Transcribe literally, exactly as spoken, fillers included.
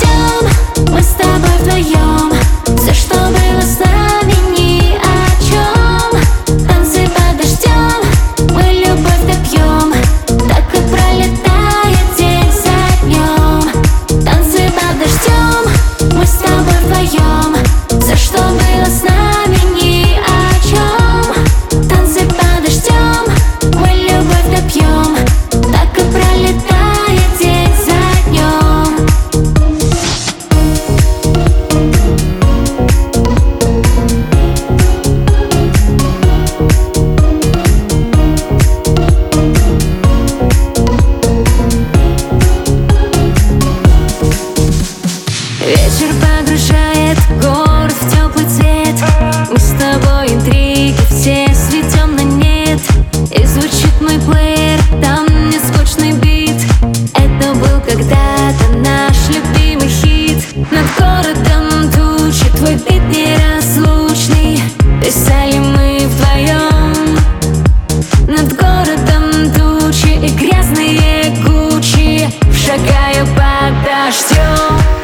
дождем, мы с тобой вдвоем. Все, что было с нами, ни о чем. Танцы под дождем, мы любовь допьем. Так и пролетает день за днем. Танцы под дождем, мы с тобой вдвоем. Все, что было с нами, ни о чем. Танцы под дождем, мы любовь допьем. Так и пролетает день за днем. Вечер погружает город в теплый цвет. Мы с тобой интриги все сведем на нет. И звучит мой плеер, там не скучный бит. Это был когда-то наш любимый хит. Над городом тучи, твой бит неразлучный. Писали мы вдвоем. Над городом тучи и грязные Гуччи. Шагаю под дождем.